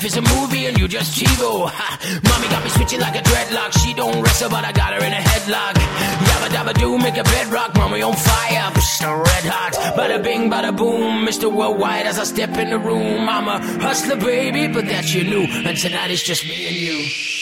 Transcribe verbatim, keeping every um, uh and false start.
is a movie and you just TiVo. Ha. Mommy got me switching like a dreadlock. She don't wrestle, but I got her in a headlock. Yabba dabba do, make a bedrock. Mommy on fire, psh, red hot. Bada bing, bada boom, Mister Worldwide as I step in the room. I'm a hustler, baby, but that you knew. And tonight it's just me and you.